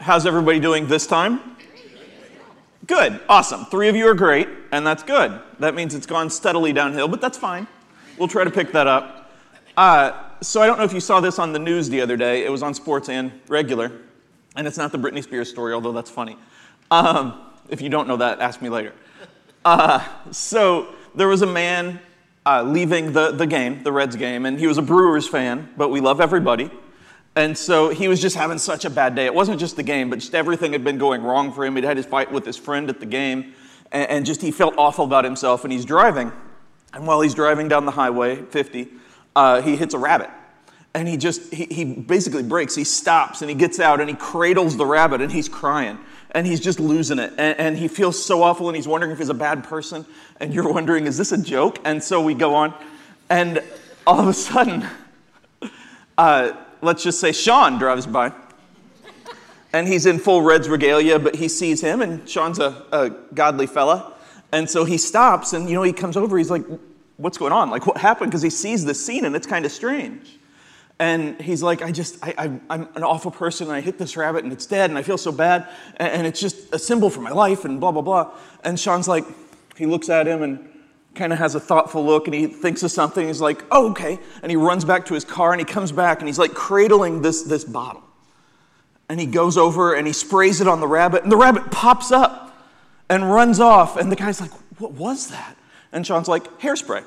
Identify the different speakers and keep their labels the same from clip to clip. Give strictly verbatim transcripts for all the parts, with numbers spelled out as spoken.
Speaker 1: How's everybody doing this time? Good, awesome. Three of you are great, and that's good. That means it's gone steadily downhill, but that's fine. We'll try to pick that up. Uh, so I don't know if you saw this on the news the other day. It was on Sports and Regular, and it's not the Britney Spears story, although that's funny. Um, if you don't know that, ask me later. Uh, so there was a man uh, leaving the, the game, the Reds game, and he was a Brewers fan, but we love everybody. And so he was just having such a bad day. It wasn't just the game, but just everything had been going wrong for him. He'd had his fight with his friend at the game, and, and just he felt awful about himself, and he's driving. And while he's driving down the highway, fifty, uh, he hits a rabbit. And he just, he, he basically breaks. He stops, and he gets out, and he cradles the rabbit, and he's crying. And he's just losing it. And, and he feels so awful, and he's wondering if he's a bad person. And you're wondering, is this a joke? And so we go on. And all of a sudden, uh, let's just say Sean drives by. And he's in full Reds regalia, but he sees him, and Sean's a, a godly fella. And so he stops, and, you know, he comes over. He's like, what's going on? Like, what happened? Because he sees this scene, and it's kind of strange. And he's like, I just, I, I, I'm an awful person, and I hit this rabbit, and it's dead, and I feel so bad, and, and it's just a symbol for my life, and blah, blah, blah. And Sean's like, he looks at him and kind of has a thoughtful look, and he thinks of something. He's like, oh, okay. And he runs back to his car, and he comes back, and he's like cradling this, this bottle. And he goes over, and he sprays it on the rabbit, and the rabbit pops up and runs off. And the guy's like, what was that? And Sean's like, hairspray.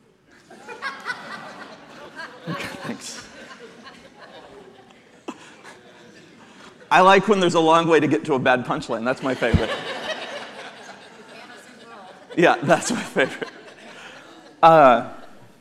Speaker 1: Okay, thanks. I like when there's a long way to get to a bad punchline. That's my favorite. Yeah, that's my favorite. Uh,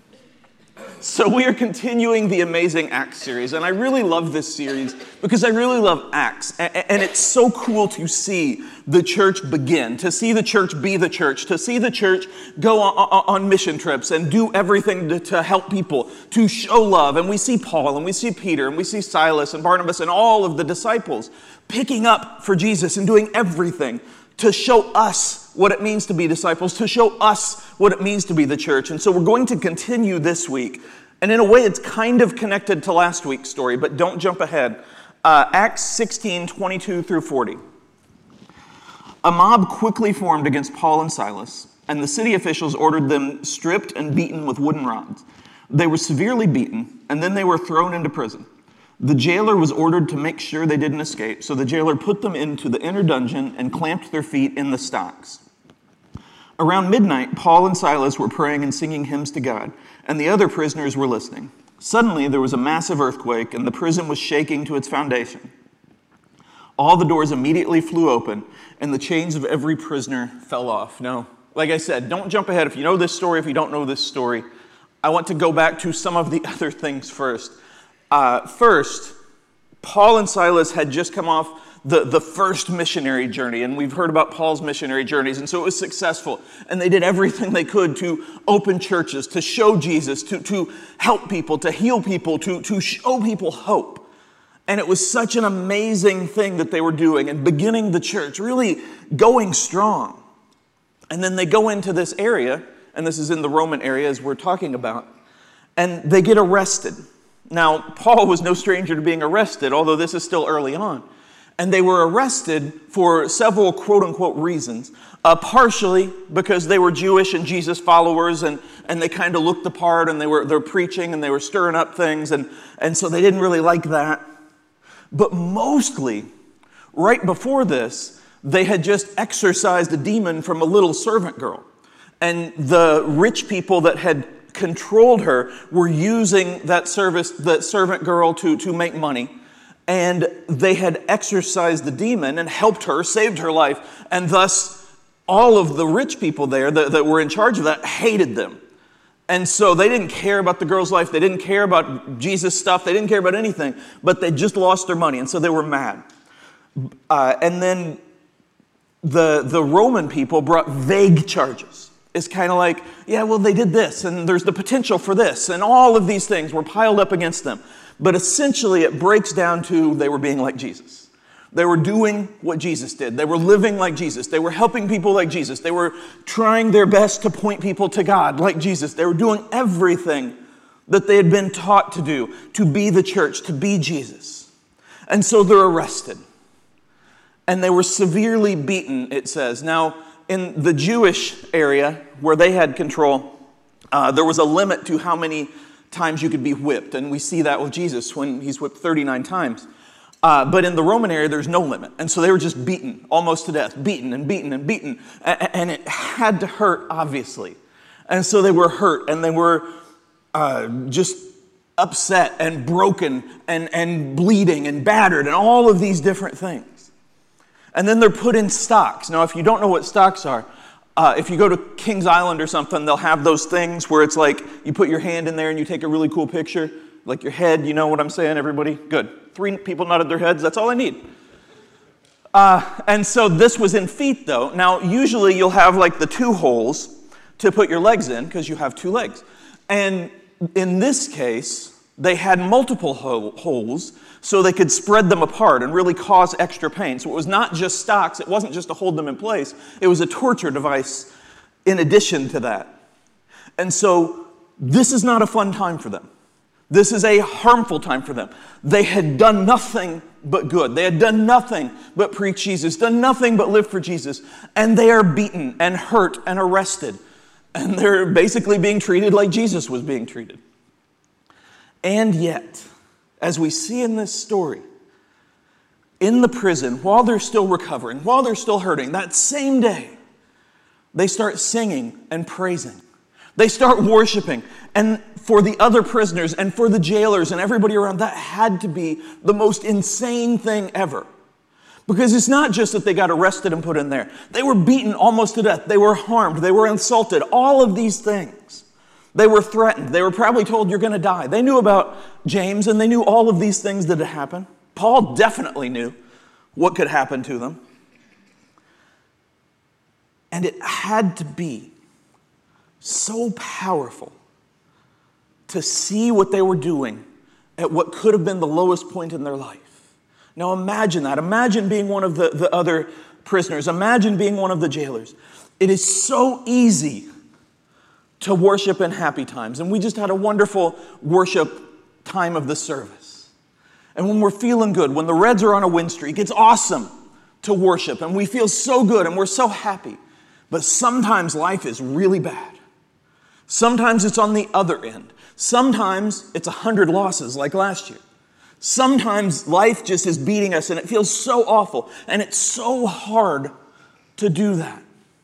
Speaker 1: so we are continuing the Amazing Acts series, and I really love this series because I really love Acts, and, and it's so cool to see the church begin, to see the church be the church, to see the church go on, on, on mission trips and do everything to, to help people, to show love. And we see Paul, and we see Peter, and we see Silas and Barnabas and all of the disciples picking up for Jesus and doing everything to show us what it means to be disciples, to show us what it means to be the church. And so we're going to continue this week. And in a way, it's kind of connected to last week's story, but don't jump ahead. Uh, Acts sixteen, twenty-two through forty. A mob quickly formed against Paul and Silas, and the city officials ordered them stripped and beaten with wooden rods. They were severely beaten, and then they were thrown into prison. The jailer was ordered to make sure they didn't escape, so the jailer put them into the inner dungeon and clamped their feet in the stocks. Around midnight, Paul and Silas were praying and singing hymns to God, and the other prisoners were listening. Suddenly, there was a massive earthquake, and the prison was shaking to its foundation. All the doors immediately flew open, and the chains of every prisoner fell off. Now, like I said, don't jump ahead if you know this story, if you don't know this story. I want to go back to some of the other things first. Uh, first, Paul and Silas had just come off the, the first missionary journey, and we've heard about Paul's missionary journeys, and so it was successful. And they did everything they could to open churches, to show Jesus, to, to help people, to heal people, to, to show people hope. And it was such an amazing thing that they were doing and beginning the church, really going strong. And then they go into this area, and this is in the Roman area as we're talking about, and they get arrested. Now, Paul was no stranger to being arrested, although this is still early on. And they were arrested for several quote-unquote reasons, uh, partially because they were Jewish and Jesus followers, and, and they kind of looked the part, and they were they're preaching, and they were stirring up things, and, and so they didn't really like that. But mostly, right before this, they had just exorcised a demon from a little servant girl. And the rich people that had controlled her were using that service, that servant girl to, to make money. And they had exorcised the demon and helped her, saved her life. And thus, all of the rich people there that, that were in charge of that hated them. And so they didn't care about the girl's life. They didn't care about Jesus stuff. They didn't care about anything. But they just lost their money. And so they were mad. Uh, and then the, the Roman people brought vague charges. It's kind of like, yeah, well, they did this, and there's the potential for this, and all of these things were piled up against them. But essentially, it breaks down to they were being like Jesus. They were doing what Jesus did. They were living like Jesus. They were helping people like Jesus. They were trying their best to point people to God like Jesus. They were doing everything that they had been taught to do, to be the church, to be Jesus. And so they're arrested. and they were severely beaten, it says. Now, in the Jewish area where they had control, uh, there was a limit to how many times you could be whipped, and we see that with Jesus when he's whipped thirty-nine times. Uh, but in the Roman area, there's no limit, and so they were just beaten, almost to death, beaten and beaten and beaten, and, and it had to hurt, obviously. And so they were hurt, and they were uh, just upset and broken and, and bleeding and battered and all of these different things. And then they're put in stocks. Now, if you don't know what stocks are, uh, if you go to Kings Island or something, they'll have those things where it's like you put your hand in there and you take a really cool picture, like your head. You know what I'm saying, everybody? Good. Three people nodded their heads. That's all I need. Uh, and so this was in feet, though. Now, usually you'll have like the two holes to put your legs in because you have two legs. And in this case, they had multiple ho- holes so they could spread them apart and really cause extra pain. So it was not just stocks. It wasn't just to hold them in place. It was a torture device in addition to that. And so this is not a fun time for them. This is a harmful time for them. They had done nothing but good. They had done nothing but preach Jesus, done nothing but live for Jesus. And they are beaten and hurt and arrested. And they're basically being treated like Jesus was being treated. And yet, as we see in this story, in the prison, while they're still recovering, while they're still hurting, that same day, they start singing and praising. They start worshiping. And for the other prisoners and for the jailers and everybody around, that had to be the most insane thing ever. Because it's not just that they got arrested and put in there. They were beaten almost to death. They were harmed. They were insulted. All of these things. They were threatened. They were probably told, you're going to die. They knew about James, and they knew all of these things that had happened. Paul definitely knew what could happen to them. And it had to be so powerful to see what they were doing at what could have been the lowest point in their life. Now imagine that. Imagine being one of the, the other prisoners. Imagine being one of the jailers. It is so easy to worship in happy times. And we just had a wonderful worship time of the service. And when we're feeling good, when the Reds are on a win streak, it's awesome to worship. And we feel so good and we're so happy. But sometimes life is really bad. Sometimes it's on the other end. Sometimes it's a hundred losses like last year. Sometimes life just is beating us and it feels so awful. And it's so hard to do that.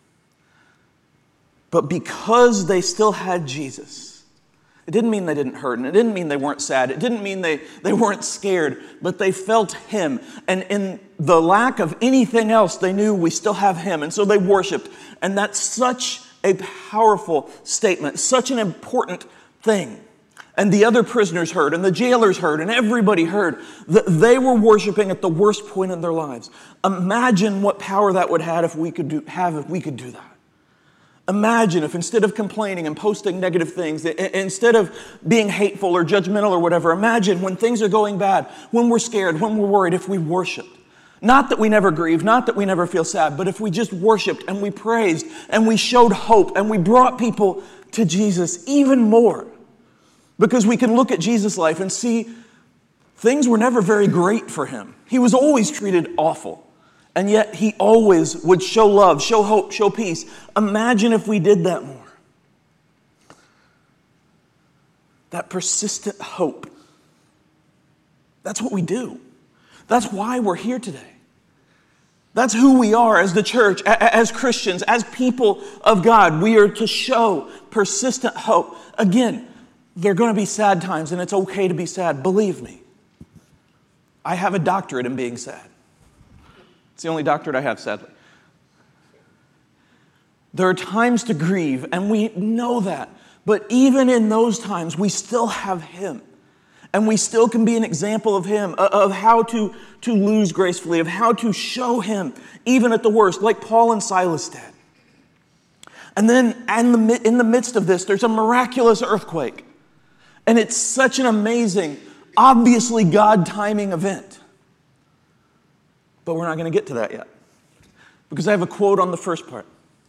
Speaker 1: But because they still had Jesus, it didn't mean they didn't hurt, and it didn't mean they weren't sad. It didn't mean they, they weren't scared, but they felt him. And in the lack of anything else, they knew we still have him. And so they worshiped. And that's such a powerful statement, such an important thing. And the other prisoners heard, and the jailers heard, and everybody heard that they were worshiping at the worst point in their lives. Imagine what power that would have if we could do, have if we could do that. Imagine if instead of complaining and posting negative things, instead of being hateful or judgmental or whatever, imagine when things are going bad, when we're scared, when we're worried, if we worshiped. Not that we never grieve, not that we never feel sad, but if we just worshiped and we praised and we showed hope and we brought people to Jesus even more. Because we can look at Jesus' life and see things were never very great for him. He was always treated awful. And yet he always would show love, show hope, show peace. Imagine if we did that more. That persistent hope. That's what we do. That's why we're here today. That's who we are as the church, as Christians, as people of God. We are to show persistent hope. Again, there are going to be sad times, and it's okay to be sad. Believe me. I have a doctorate in being sad. It's the only doctorate I have, sadly. There are times to grieve, and we know that. But even in those times, we still have him. And we still can be an example of him, of how to, to lose gracefully, of how to show him, even at the worst, like Paul and Silas did. And then in the, in the midst of this, there's a miraculous earthquake. And it's such an amazing, obviously God timing event. But we're not going to get to that yet. Because I have a quote on the first part.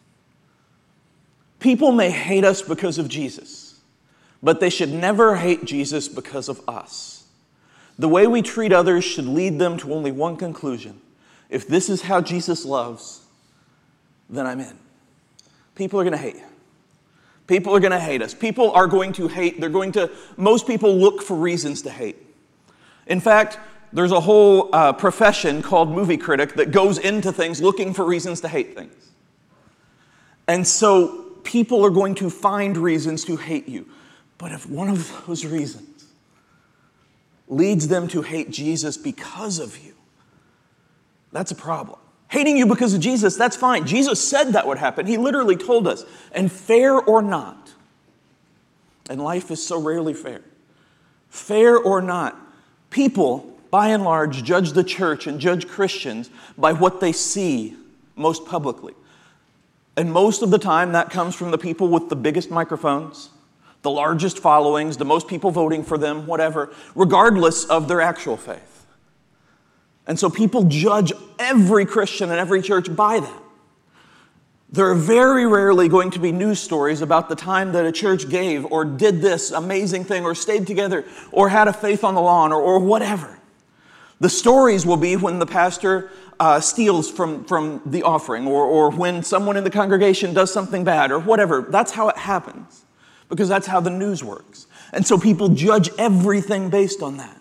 Speaker 1: People may hate us because of Jesus, but they should never hate Jesus because of us. The way we treat others should lead them to only one conclusion. if this is how Jesus loves, then I'm in. People are going to hate you. People are going to hate us. People are going to hate. They're going to, most people look for reasons to hate. In fact, there's a whole uh, profession called movie critic that goes into things looking for reasons to hate things. And so people are going to find reasons to hate you. But if one of those reasons leads them to hate Jesus because of you, that's a problem. Hating you because of Jesus, that's fine. Jesus said that would happen. He literally told us. And fair or not, and life is so rarely fair, fair or not, people, by and large, judge the church and judge Christians by what they see most publicly. And most of the time, that comes from the people with the biggest microphones, the largest followings, the most people voting for them, whatever, regardless of their actual faith. And so people judge every Christian and every church by that. There are very rarely going to be news stories about the time that a church gave or did this amazing thing or stayed together or had a faith on the lawn or, or whatever. The stories will be when the pastor uh, steals from, from the offering or, or when someone in the congregation does something bad or whatever. That's how it happens because that's how the news works. And so people judge everything based on that.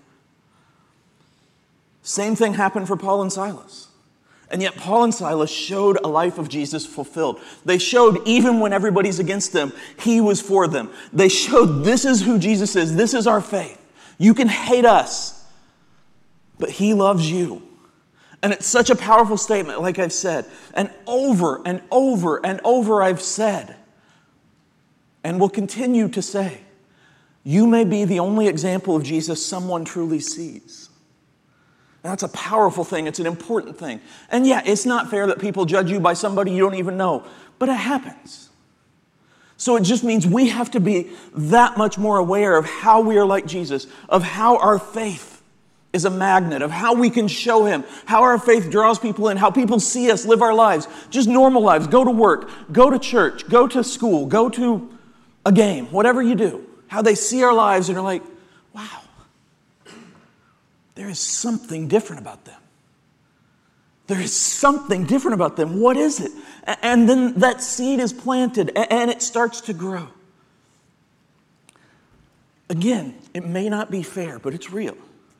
Speaker 1: Same thing happened for Paul and Silas. And yet Paul and Silas showed a life of Jesus fulfilled. They showed even when everybody's against them, he was for them. They showed this is who Jesus is. This is our faith. You can hate us, but he loves you. And it's such a powerful statement, like I've said. And over and over and over I've said, and will continue to say, you may be the only example of Jesus someone truly sees. That's a powerful thing. It's an important thing. And yeah, it's not fair that people judge you by somebody you don't even know, but it happens. So it just means we have to be that much more aware of how we are like Jesus, of how our faith is a magnet, of how we can show him, how our faith draws people in, how people see us live our lives, just normal lives. Go to work, go to church, go to school, go to a game, whatever you do. How they see our lives and are like, wow. There is something different about them. There is something different about them. What is it? And then that seed is planted and it starts to grow. Again, it may not be fair, but it's real.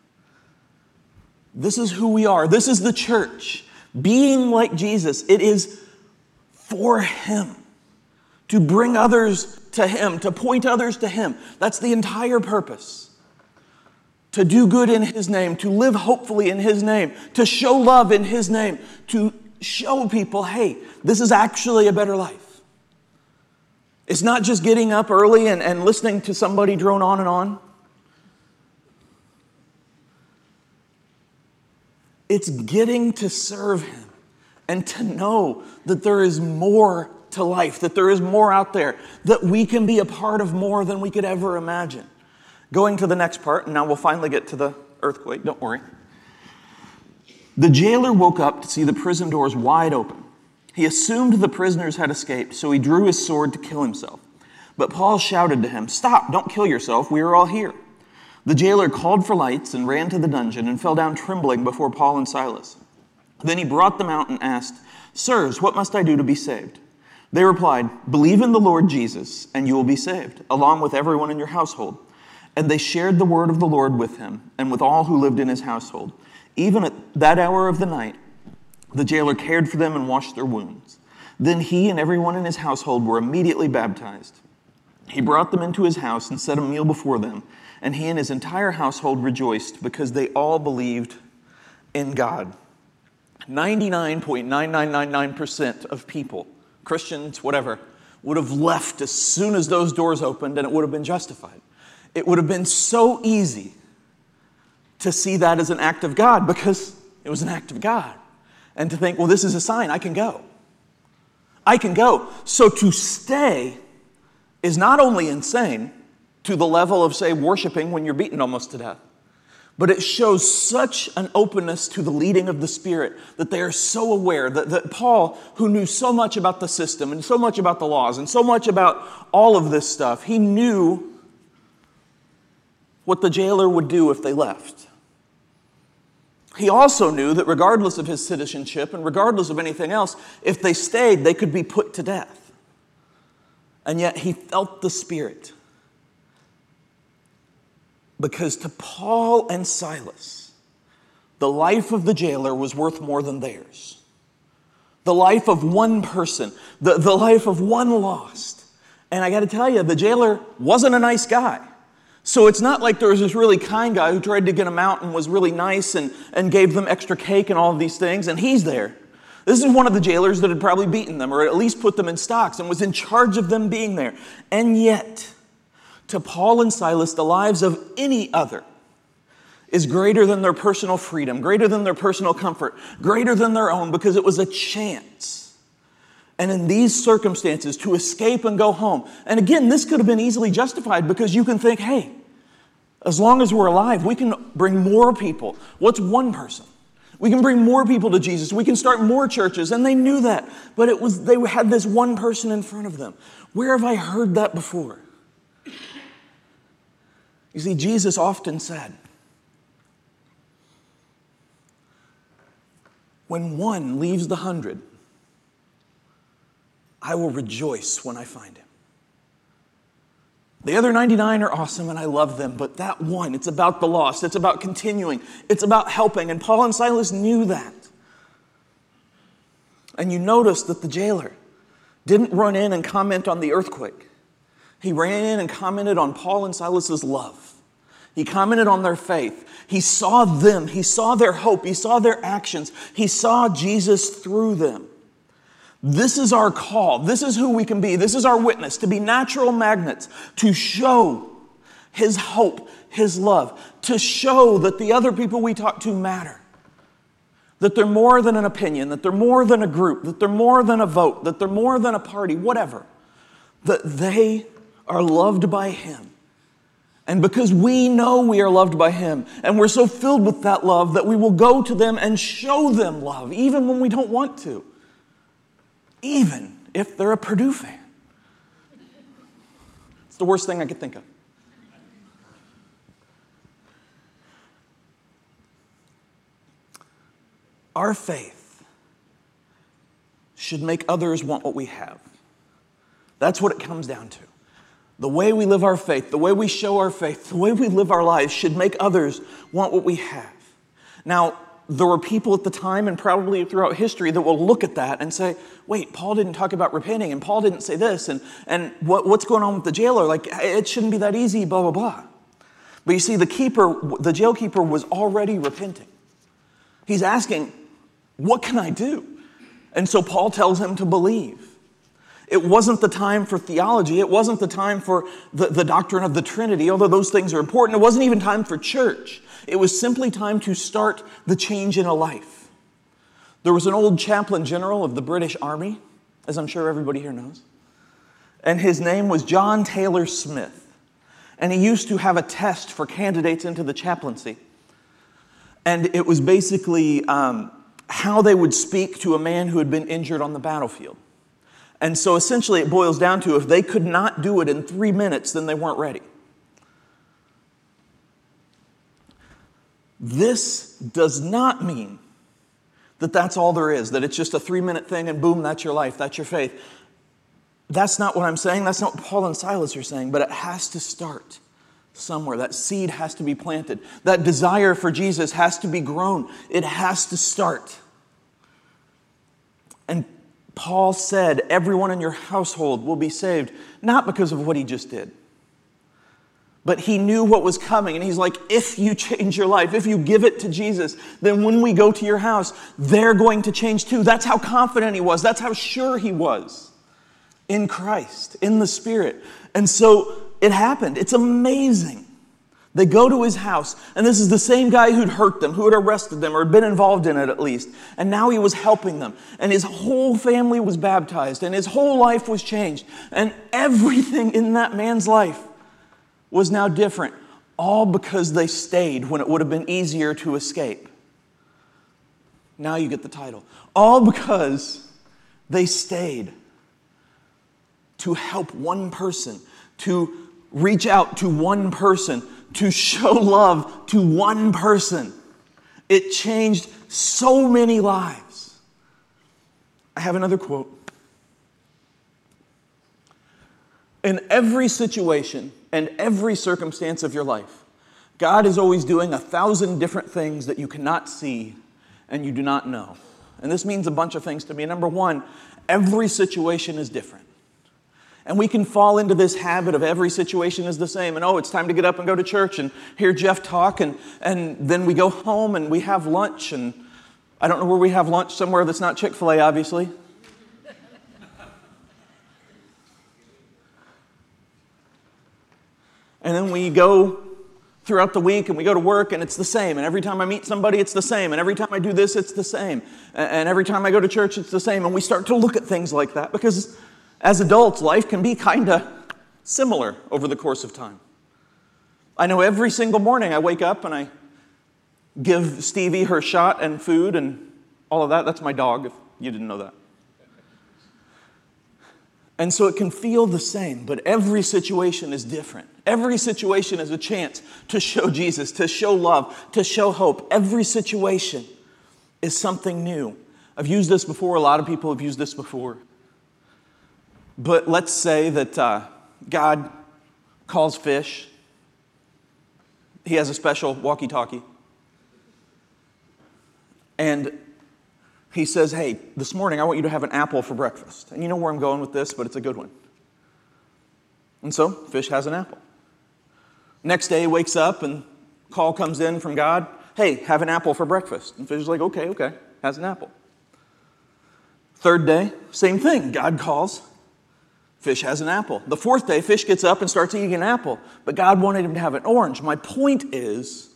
Speaker 1: This is who we are. This is the church. Being like Jesus, it is for him. To bring others to him, to point others to him. That's the entire purpose. To do good in his name, to live hopefully in his name, to show love in his name, to show people, hey, this is actually a better life. It's not just getting up early and, and listening to somebody drone on and on. It's getting to serve him and to know that there is more to life, that there is more out there, that we can be a part of more than we could ever imagine. Going to the next part, and now we'll finally get to the earthquake, don't worry. The jailer woke up to see the prison doors wide open. He assumed the prisoners had escaped, so he drew his sword to kill himself. But Paul shouted to him, "Stop, don't kill yourself, we are all here." The jailer called for lights and ran to the dungeon and fell down trembling before Paul and Silas. Then he brought them out and asked, "Sirs, what must I do to be saved?" They replied, "Believe in the Lord Jesus, and you will be saved, along with everyone in your household." And they shared the word of the Lord with him and with all who lived in his household. Even at that hour of the night, the jailer cared for them and washed their wounds. Then he and everyone in his household were immediately baptized. He brought them into his house and set a meal before them, and he and his entire household rejoiced because they all believed in God. ninety-nine point nine nine nine nine percent of people, Christians, whatever, would have left as soon as those doors opened, and it would have been justified. It would have been so easy to see that as an act of God because it was an act of God. And to think, well, this is a sign, I can go. I can go. So to stay is not only insane to the level of, say, worshiping when you're beaten almost to death, but it shows such an openness to the leading of the Spirit that they are so aware that, that Paul, who knew so much about the system and so much about the laws and so much about all of this stuff, he knew what the jailer would do if they left. he also knew that regardless of his citizenship and regardless of anything else, if they stayed, they could be put to death. And yet he felt the Spirit. Because to Paul and Silas, the life of the jailer was worth more than theirs. The life of one person, the, the life of one lost. And I got to tell you, the jailer wasn't a nice guy. So it's not like there was this really kind guy who tried to get them out and was really nice and, and gave them extra cake and all of these things, and he's there. This is one of the jailers that had probably beaten them or at least put them in stocks and was in charge of them being there. And yet, to Paul and Silas, the lives of any other is greater than their personal freedom, greater than their personal comfort, greater than their own, because it was a chance. And in these circumstances, to escape and go home. And again, this could have been easily justified because you can think, hey, as long as we're alive, we can bring more people. What's one person? We can bring more people to Jesus. We can start more churches. And they knew that. But it was they had this one person in front of them. Where have I heard that before? You see, Jesus often said, when one leaves the hundred, I will rejoice when I find him. The other ninety-nine are awesome and I love them, but that one, it's about the lost. It's about continuing. It's about helping. And Paul and Silas knew that. And you notice that the jailer didn't run in and comment on the earthquake. He ran in and commented on Paul and Silas's love. He commented on their faith. He saw them. He saw their hope. He saw their actions. He saw Jesus through them. This is our call. This is who we can be. This is our witness, to be natural magnets, to show His hope, His love, to show that the other people we talk to matter, that they're more than an opinion, that they're more than a group, that they're more than a vote, that they're more than a party, whatever, that they are loved by Him. And because we know we are loved by Him, and we're so filled with that love that we will go to them and show them love, even when we don't want to. Even if they're a Purdue fan. It's the worst thing I could think of. Our faith should make others want what we have. That's what it comes down to. The way we live our faith, the way we show our faith, the way we live our lives should make others want what we have. Now, there were people at the time and probably throughout history that will look at that and say, wait, Paul didn't talk about repenting and Paul didn't say this and, and what, what's going on with the jailer? Like, it shouldn't be that easy, blah, blah, blah. But you see, the keeper, the jail keeper was already repenting. He's asking, what can I do? And so Paul tells him to believe. It wasn't the time for theology. It wasn't the time for the, the doctrine of the Trinity, although those things are important. It wasn't even time for church. It was simply time to start the change in a life. There was an old chaplain general of the British Army, as I'm sure everybody here knows, and his name was John Taylor Smith. And he used to have a test for candidates into the chaplaincy. And it was basically um, how they would speak to a man who had been injured on the battlefield. And so essentially it boils down to if they could not do it in three minutes, then they weren't ready. This does not mean that that's all there is, that it's just a three-minute thing and boom, that's your life, that's your faith. That's not what I'm saying. That's not what Paul and Silas are saying, but it has to start somewhere. That seed has to be planted. That desire for Jesus has to be grown. It has to start. And Paul said, everyone in your household will be saved, not because of what he just did, but he knew what was coming. And he's like, if you change your life, if you give it to Jesus, then when we go to your house, they're going to change too. That's how confident he was. That's how sure he was in Christ, in the Spirit. And so it happened. It's amazing. They go to his house, and this is the same guy who'd hurt them, who had arrested them, or had been involved in it at least. And now he was helping them. And his whole family was baptized, and his whole life was changed. And everything in that man's life was now different, all because they stayed when it would have been easier to escape. Now you get the title. All because they stayed to help one person, to reach out to one person, to show love to one person. It changed so many lives. I have another quote. In every situation and every circumstance of your life, God is always doing a thousand different things that you cannot see and you do not know. And this means a bunch of things to me. Number one, every situation is different. And we can fall into this habit of every situation is the same. And oh, it's time to get up and go to church and hear Jeff talk. And, and then we go home and we have lunch. And I don't know where we have lunch, somewhere that's not Chick-fil-A, obviously. And then we go throughout the week and we go to work and it's the same. And every time I meet somebody, it's the same. And every time I do this, it's the same. And every time I go to church, it's the same. And we start to look at things like that because as adults, life can be kind of similar over the course of time. I know every single morning I wake up and I give Stevie her shot and food and all of that. That's my dog, if you didn't know that. And so it can feel the same, but every situation is different. Every situation is a chance to show Jesus, to show love, to show hope. Every situation is something new. I've used this before. A lot of people have used this before. But let's say that uh, God calls fish. He has a special walkie-talkie. And he says, hey, this morning I want you to have an apple for breakfast. And you know where I'm going with this, but it's a good one. And so, fish has an apple. Next day he wakes up and call comes in from God. Hey, have an apple for breakfast. And fish is like, okay, okay, has an apple. Third day, same thing. God calls. Fish has an apple. The fourth day, fish gets up and starts eating an apple. But God wanted him to have an orange. My point is,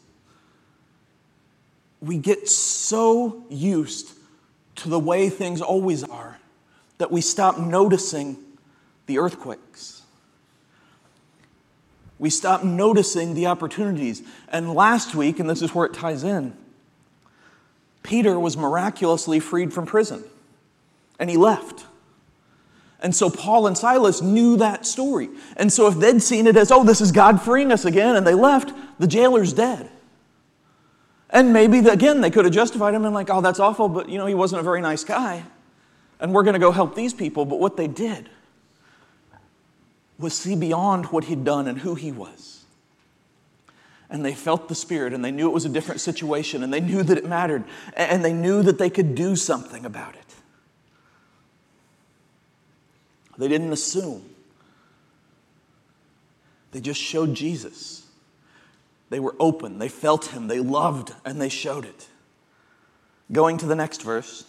Speaker 1: we get so used to the way things always are that we stop noticing the earthquakes. We stop noticing the opportunities. And last week, and this is where it ties in, Peter was miraculously freed from prison. And he left. And so Paul and Silas knew that story. And so if they'd seen it as, oh, this is God freeing us again, and they left, the jailer's dead. And maybe, again, they could have justified him and like, oh, that's awful, but, you know, he wasn't a very nice guy. And we're going to go help these people. But what they did was see beyond what he'd done and who he was. And they felt the Spirit, and they knew it was a different situation, and they knew that it mattered, and they knew that they could do something about it. They didn't assume. They just showed Jesus. They were open. They felt him. They loved, and they showed it. Going to the next verse.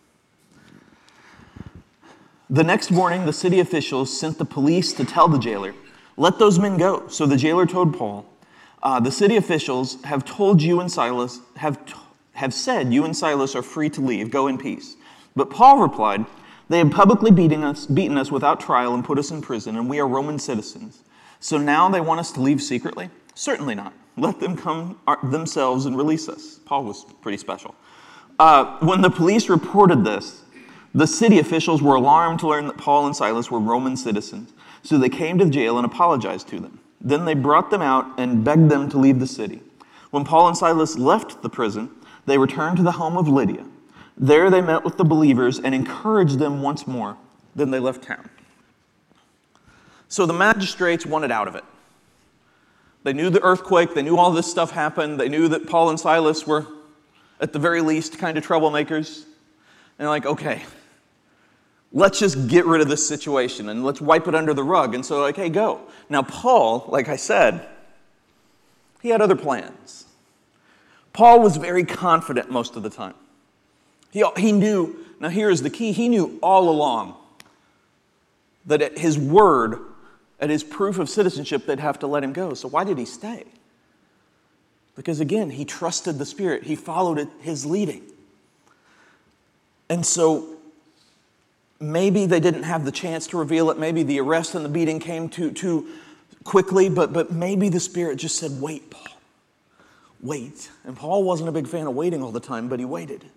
Speaker 1: The next morning, the city officials sent the police to tell the jailer, let those men go. So the jailer told Paul, uh, the city officials have told you and Silas, have, t- have said you and Silas are free to leave. Go in peace. But Paul replied, they have publicly beaten us, beaten us without trial and put us in prison, and we are Roman citizens. So now they want us to leave secretly? Certainly not. Let them come themselves and release us. Paul was pretty special. Uh, when the police reported this, the city officials were alarmed to learn that Paul and Silas were Roman citizens. So they came to the jail and apologized to them. Then they brought them out and begged them to leave the city. When Paul and Silas left the prison, they returned to the home of Lydia. There they met with the believers and encouraged them once more. Then they left town. So the magistrates wanted out of it. They knew the earthquake. They knew all this stuff happened. They knew that Paul and Silas were, at the very least, kind of troublemakers. And they're like, okay, let's just get rid of this situation and let's wipe it under the rug. And so like, hey, go. Now Paul, like I said, he had other plans. Paul was very confident most of the time. He, he knew, now here is the key, he knew all along that at his word, at his proof of citizenship, they'd have to let him go. So why did he stay? Because again, he trusted the Spirit. He followed it, his leading. And so maybe they didn't have the chance to reveal it. Maybe the arrest and the beating came too, too quickly, but, but maybe the Spirit just said, wait, Paul, wait. And Paul wasn't a big fan of waiting all the time, but he waited.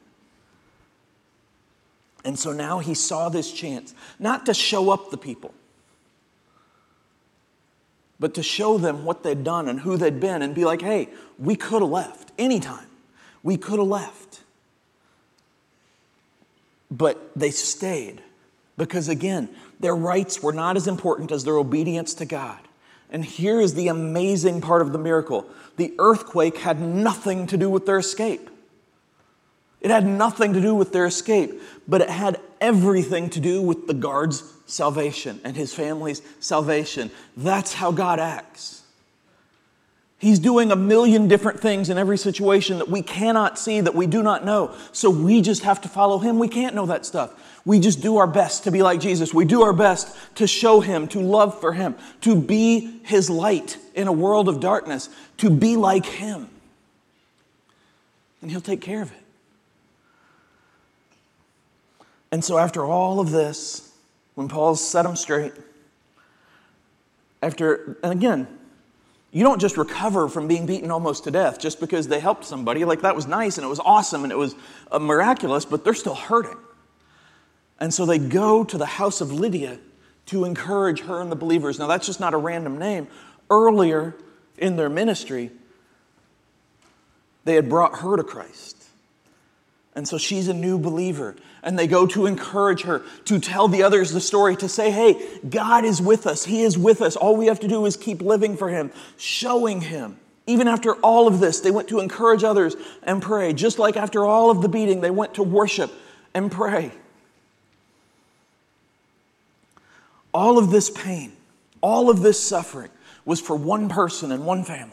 Speaker 1: And so now he saw this chance, not to show up the people, but to show them what they'd done and who they'd been and be like, hey, we could have left anytime. We could have left. But they stayed because, again, their rights were not as important as their obedience to God. And here is the amazing part of the miracle. The earthquake had nothing to do with their escape. It had nothing to do with their escape, but it had everything to do with the guard's salvation and his family's salvation. That's how God acts. He's doing a million different things in every situation that we cannot see, that we do not know. So we just have to follow him. We can't know that stuff. We just do our best to be like Jesus. We do our best to show him, to love for him, to be his light in a world of darkness, to be like him. And he'll take care of it. And so after all of this, when Paul's set them straight, after, and again, you don't just recover from being beaten almost to death just because they helped somebody. Like, that was nice and it was awesome and it was uh, miraculous, but they're still hurting. And so they go to the house of Lydia to encourage her and the believers. Now, that's just not a random name. Earlier in their ministry, they had brought her to Christ. And so she's a new believer. And they go to encourage her, to tell the others the story, to say, hey, God is with us. He is with us. All we have to do is keep living for him, showing him. Even after all of this, they went to encourage others and pray. Just like after all of the beating, they went to worship and pray. All of this pain, all of this suffering was for one person and one family.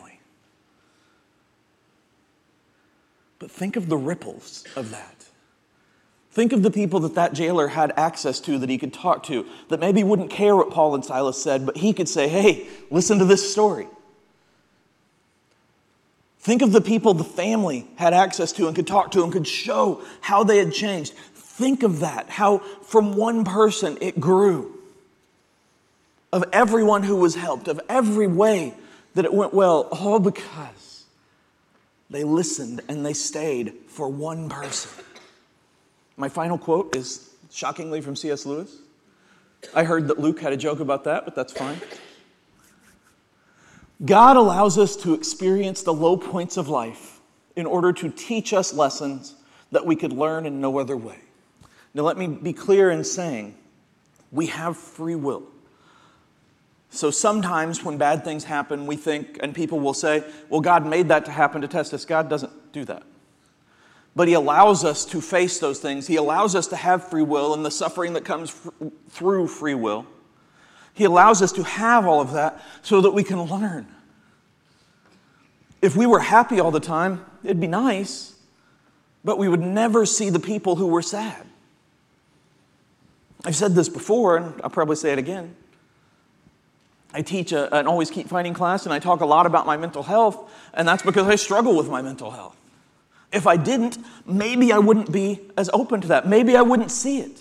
Speaker 1: But think of the ripples of that. Think of the people that that jailer had access to, that he could talk to, that maybe wouldn't care what Paul and Silas said, but he could say, hey, listen to this story. Think of the people the family had access to and could talk to and could show how they had changed. Think of that, how from one person it grew. Of everyone who was helped, of every way that it went well, all because they listened and they stayed for one person. My final quote is shockingly from C S Lewis. I heard that Luke had a joke about that, but that's fine. God allows us to experience the low points of life in order to teach us lessons that we could learn in no other way. Now, let me be clear in saying we have free will. So sometimes when bad things happen, we think, and people will say, well, God made that to happen to test us. God doesn't do that. But he allows us to face those things. He allows us to have free will and the suffering that comes f- through free will. He allows us to have all of that so that we can learn. If we were happy all the time, it'd be nice, but we would never see the people who were sad. I've said this before, and I'll probably say it again. I teach a, an Always Keep Fighting class, and I talk a lot about my mental health, and that's because I struggle with my mental health. If I didn't, maybe I wouldn't be as open to that. Maybe I wouldn't see it.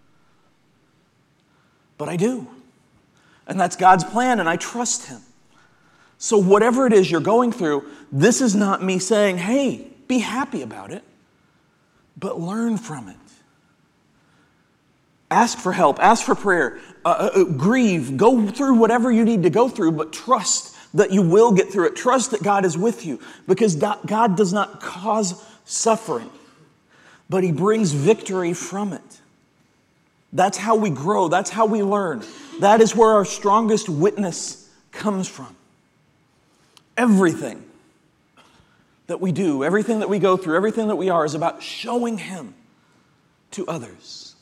Speaker 1: But I do. And that's God's plan, and I trust him. So whatever it is you're going through, this is not me saying, hey, be happy about it, but learn from it. Ask for help, ask for prayer, uh, uh, grieve, go through whatever you need to go through, but trust that you will get through it. Trust that God is with you, because God does not cause suffering, but he brings victory from it. That's how we grow. That's how we learn. That is where our strongest witness comes from. Everything that we do, everything that we go through, everything that we are is about showing him to others.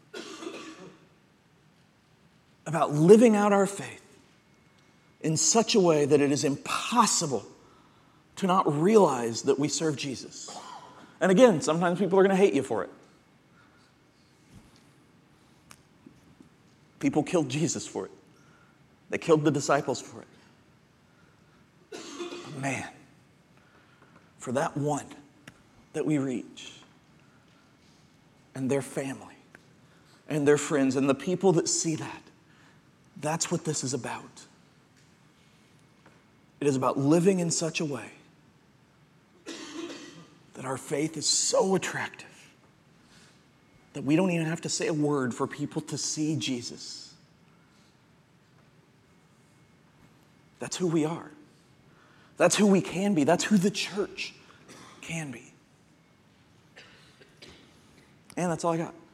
Speaker 1: About living out our faith in such a way that it is impossible to not realize that we serve Jesus. And again, sometimes people are going to hate you for it. People killed Jesus for it. They killed the disciples for it. But man, for that one that we reach, and their family, and their friends, and the people that see that, that's what this is about. It is about living in such a way that our faith is so attractive that we don't even have to say a word for people to see Jesus. That's who we are. That's who we can be. That's who the church can be. And that's all I got.